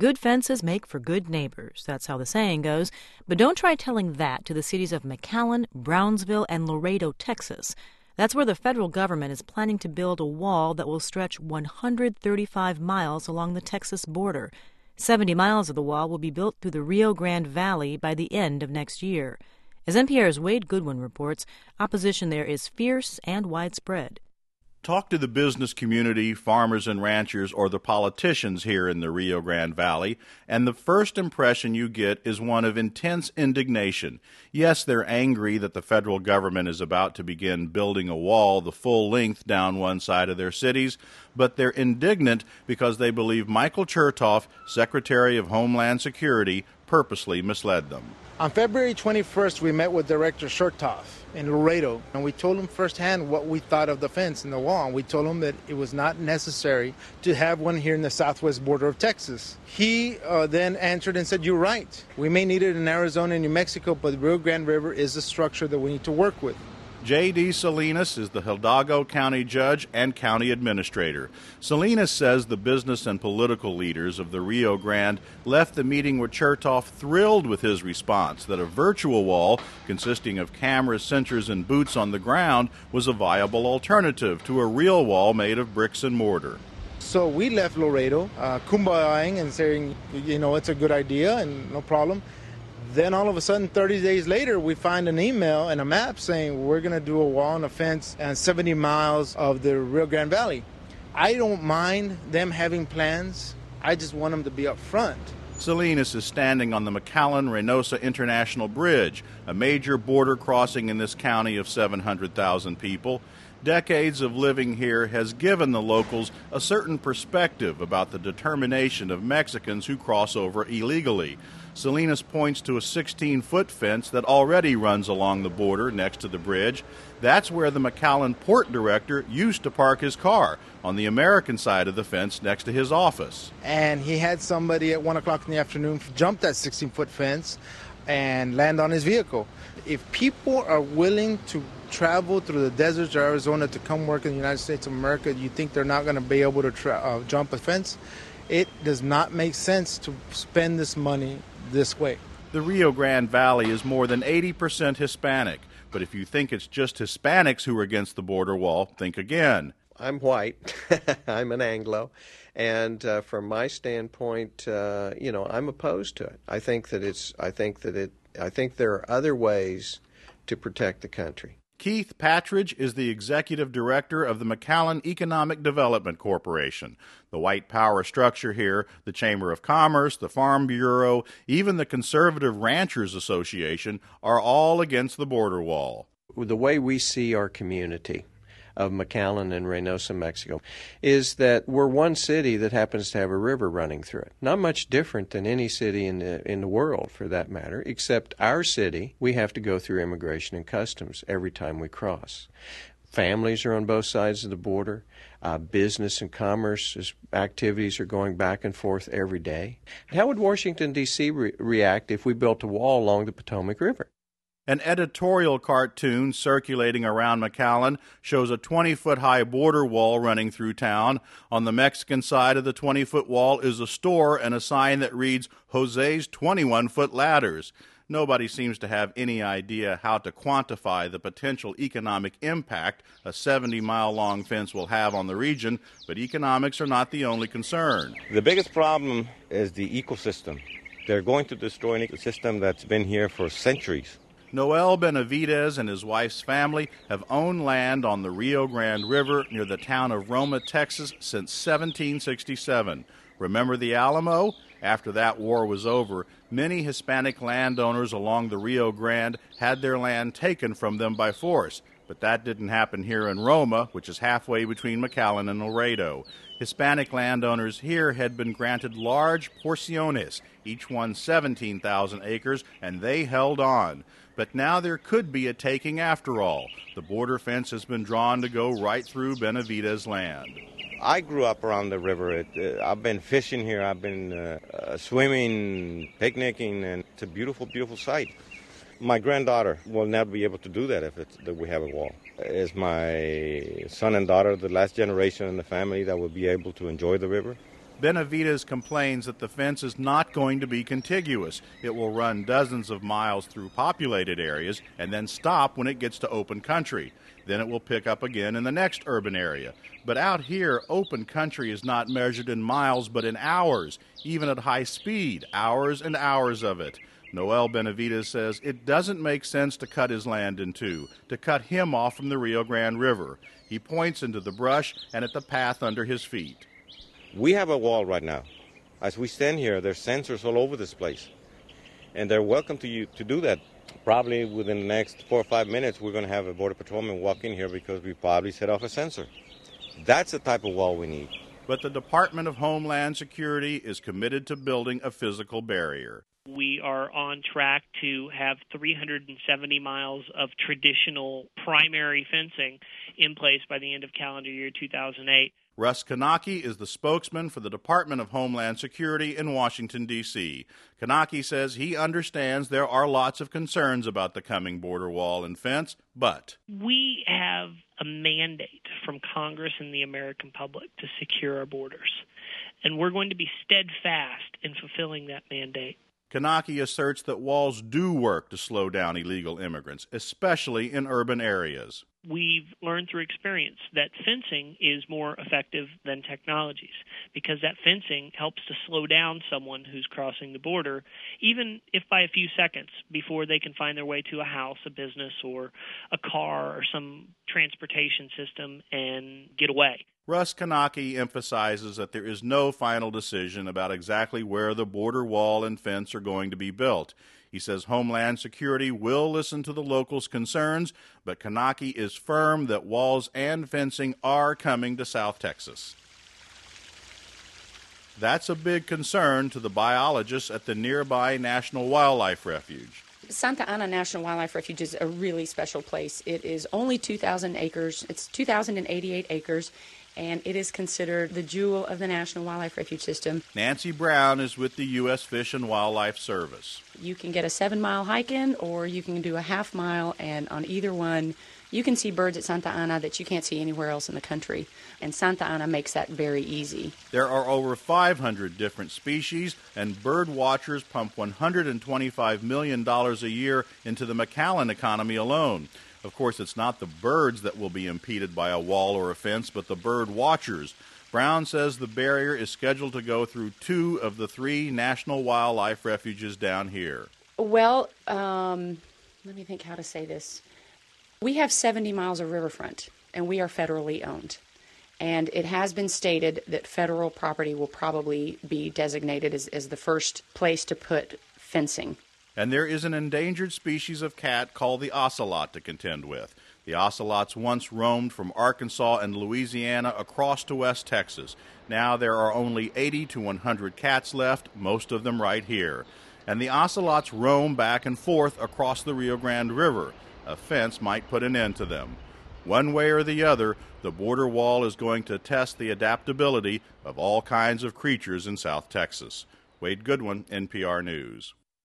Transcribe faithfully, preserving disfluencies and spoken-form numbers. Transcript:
Good fences make for good neighbors. That's how the saying goes. But don't try telling that to the cities of McAllen, Brownsville, and Laredo, Texas. That's where the federal government is planning to build a wall that will stretch one hundred thirty-five miles along the Texas border. seventy miles of the wall will be built through the Rio Grande Valley by the end of next year. As N P R's Wade Goodwin reports, opposition there is fierce and widespread. Talk to the business community, farmers and ranchers, or the politicians here in the Rio Grande Valley, and the first impression you get is one of intense indignation. Yes, they're angry that the federal government is about to begin building a wall the full length down one side of their cities, but they're indignant because they believe Michael Chertoff, Secretary of Homeland Security, purposely misled them. On February twenty-first, we met with Director Chertoff in Laredo, and we told him firsthand what we thought of the fence and the wall. And we told him that it was not necessary to have one here in the southwest border of Texas. He uh, then answered and said, "You're right. We may need it in Arizona and New Mexico, but the Rio Grande River is the structure that we need to work with." J D. Salinas is the Hidalgo County Judge and County Administrator. Salinas says the business and political leaders of the Rio Grande left the meeting with Chertoff thrilled with his response that a virtual wall consisting of cameras, sensors, and boots on the ground was a viable alternative to a real wall made of bricks and mortar. So we left Laredo, uh, kumbayaing and saying, you know, it's a good idea and no problem. Then all of a sudden, thirty days later, we find an email and a map saying we're going to do a wall and a fence and seventy miles of the Rio Grande Valley. I don't mind them having plans. I just want them to be up front. Salinas is standing on the McAllen-Reynosa International Bridge, a major border crossing in this county of seven hundred thousand people. Decades of living here has given the locals a certain perspective about the determination of Mexicans who cross over illegally. Salinas points to a sixteen-foot fence that already runs along the border next to the bridge. That's where the McAllen port director used to park his car, on the American side of the fence next to his office. And he had somebody at one o'clock in the afternoon jump that sixteen-foot fence and land on his vehicle. If people are willing to travel through the deserts of Arizona to come work in the United States of America, you think they're not going to be able to tra- uh, jump a fence? It does not make sense to spend this money this way. The Rio Grande Valley is more than eighty percent Hispanic, but if you think it's just Hispanics who are against the border wall, think again. I'm white. I'm an Anglo. And uh, from my standpoint, uh, you know, I'm opposed to it. I think that it's, I think that it, I think there are other ways to protect the country. Keith Patridge is the executive director of the McAllen Economic Development Corporation. The white power structure here, the Chamber of Commerce, the Farm Bureau, even the Conservative Ranchers Association are all against the border wall. The way we see our community of McAllen and Reynosa, Mexico, is that we're one city that happens to have a river running through it. Not much different than any city in the, in the world, for that matter, except our city, we have to go through immigration and customs every time we cross. Families are on both sides of the border. Uh, business and commerce is, activities are going back and forth every day. How would Washington, D C re- react if we built a wall along the Potomac River? An editorial cartoon circulating around McAllen shows a twenty-foot-high border wall running through town. On the Mexican side of the twenty-foot wall is a store and a sign that reads, Jose's twenty-one-foot ladders. Nobody seems to have any idea how to quantify the potential economic impact a seventy-mile-long fence will have on the region, but economics are not the only concern. The biggest problem is the ecosystem. They're going to destroy an ecosystem that's been here for centuries. Noel Benavidez and his wife's family have owned land on the Rio Grande River near the town of Roma, Texas, since seventeen sixty-seven. Remember the Alamo? After that war was over, many Hispanic landowners along the Rio Grande had their land taken from them by force. But that didn't happen here in Roma, which is halfway between McAllen and Laredo. Hispanic landowners here had been granted large porciones, each one seventeen thousand acres, and they held on. But now there could be a taking after all. The border fence has been drawn to go right through Benavidez' land. I grew up around the river. It, uh, I've been fishing here. I've been uh, uh, swimming, picnicking, and it's a beautiful, beautiful sight. My granddaughter will never be able to do that if it's, that we have a wall. It's my son and daughter, the last generation in the family, that will be able to enjoy the river. Benavides complains that the fence is not going to be contiguous. It will run dozens of miles through populated areas and then stop when it gets to open country. Then it will pick up again in the next urban area. But out here, open country is not measured in miles but in hours, even at high speed, hours and hours of it. Noel Benavides says it doesn't make sense to cut his land in two, to cut him off from the Rio Grande River. He points into the brush and at the path under his feet. We have a wall right now. As we stand here, there's sensors all over this place. And they're welcome to you to do that. Probably within the next four or five minutes, we're going to have a border patrolman walk in here because we probably set off a sensor. That's the type of wall we need. But the Department of Homeland Security is committed to building a physical barrier. We are on track to have three hundred seventy miles of traditional primary fencing in place by the end of calendar year two thousand eight. Russ Kanaki is the spokesman for the Department of Homeland Security in Washington, D C Kanaki says he understands there are lots of concerns about the coming border wall and fence, but we have a mandate from Congress and the American public to secure our borders, and we're going to be steadfast in fulfilling that mandate. Kanaki asserts that walls do work to slow down illegal immigrants, especially in urban areas. We've learned through experience that fencing is more effective than technologies because that fencing helps to slow down someone who's crossing the border, even if by a few seconds before they can find their way to a house, a business, or a car or some transportation system and get away. Russ Kanaki emphasizes that there is no final decision about exactly where the border wall and fence are going to be built. He says Homeland Security will listen to the locals' concerns, but Kanaki is firm that walls and fencing are coming to South Texas. That's a big concern to the biologists at the nearby National Wildlife Refuge. Santa Ana National Wildlife Refuge is a really special place. It is only two thousand acres. It's two thousand eighty-eight acres. And it is considered the jewel of the National Wildlife Refuge System. Nancy Brown is with the U S Fish and Wildlife Service. You can get a seven-mile hike in, or you can do a half mile, and on either one, you can see birds at Santa Ana that you can't see anywhere else in the country. And Santa Ana makes that very easy. There are over five hundred different species, and bird watchers pump one hundred twenty-five million dollars a year into the McAllen economy alone. Of course, it's not the birds that will be impeded by a wall or a fence, but the bird watchers. Brown says the barrier is scheduled to go through two of the three national wildlife refuges down here. Well, um, let me think how to say this. We have seventy miles of riverfront, and we are federally owned. And it has been stated that federal property will probably be designated as, as the first place to put fencing. And there is an endangered species of cat called the ocelot to contend with. The ocelots once roamed from Arkansas and Louisiana across to West Texas. Now there are only eighty to one hundred cats left, most of them right here. And the ocelots roam back and forth across the Rio Grande River. A fence might put an end to them. One way or the other, the border wall is going to test the adaptability of all kinds of creatures in South Texas. Wade Goodwin, N P R News.